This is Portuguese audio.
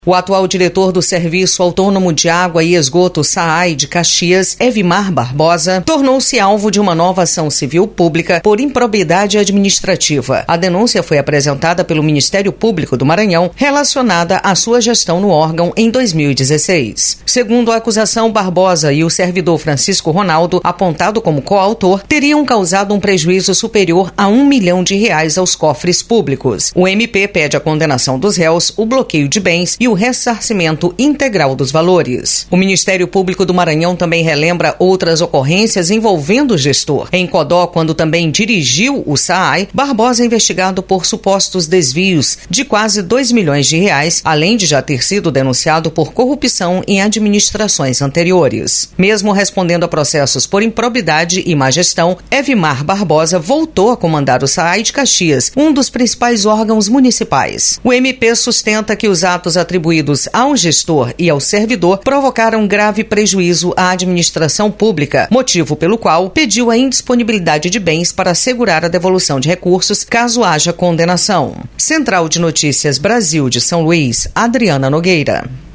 O atual diretor do Serviço Autônomo de Água e Esgoto SAAI de Caxias, Evimar Barbosa, tornou-se alvo de uma nova ação civil pública por improbidade administrativa. A denúncia foi apresentada pelo Ministério Público do Maranhão, relacionada à sua gestão no órgão em 2016. Segundo a acusação, Barbosa e o servidor Francisco Ronaldo, apontado como coautor, teriam causado um prejuízo superior a R$1 milhão aos cofres públicos. O MP pede a condenação dos réus, o bloqueio de bens e o ressarcimento integral dos valores. O Ministério Público do Maranhão também relembra outras ocorrências envolvendo o gestor. Em Codó, quando também dirigiu o SAAI, Barbosa é investigado por supostos desvios de quase R$2 milhões, além de já ter sido denunciado por corrupção em administrações anteriores. Mesmo respondendo a processos por improbidade e má gestão, Evimar Barbosa voltou a comandar o SAAI de Caxias, um dos principais órgãos municipais. O MP sustenta que os atos atribuídos ao gestor e ao servidor provocaram grave prejuízo à administração pública, motivo pelo qual pediu a indisponibilidade de bens para assegurar a devolução de recursos caso haja condenação. Central de Notícias Brasil de São Luís, Adriana Nogueira.